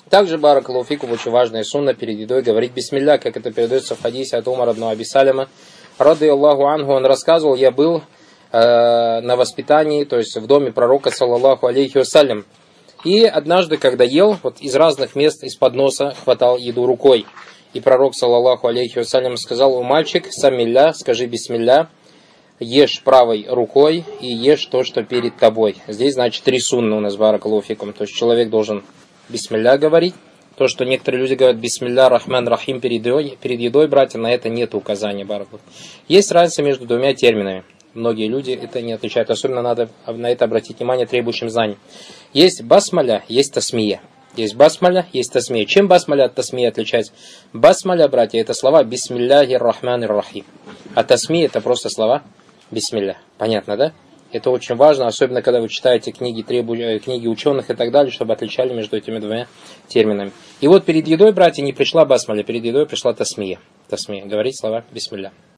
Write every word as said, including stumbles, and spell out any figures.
Также, баракаллаху фикум, очень важная сунна перед едой говорить бисмилля, как это передается в хадисе от Умара ибн Аби Салима, рады Аллаху анху. Он рассказывал: я был э, на воспитании, то есть в доме пророка, саллаллаху алейхи вассалям. И однажды, когда ел, вот из разных мест из-под носа хватал еду рукой. И пророк, саллаллаху алейхи вассалям, сказал: о мальчик, самилля, скажи бисмилля, ешь правой рукой и ешь то, что перед тобой. Здесь, значит, три сунны у нас, баракаллаху фикум. То есть человек должен бисмилля говорить. То, что некоторые люди говорят бисмилля рахман рахим перед едой, перед едой, братья, на это нет указания, баракаллаху. Есть разница между двумя терминами. Многие люди это не отличают. Особенно надо на это обратить внимание требующим знаний. Есть басмаля, есть тасмия. Есть басмаля, есть тасмия. Чем басмаля от тасмии отличается? Басмаля, братья, это слова бисмилляхи рахман рахим. А тасмия это просто слова бисмилля. Понятно, да? Это очень важно, особенно когда вы читаете книги, требу... книги ученых и так далее, чтобы отличали между этими двумя терминами. И вот перед едой, братья, не пришла басмаля, перед едой пришла тасмия. Тасмия. Говорить слова бисмилля.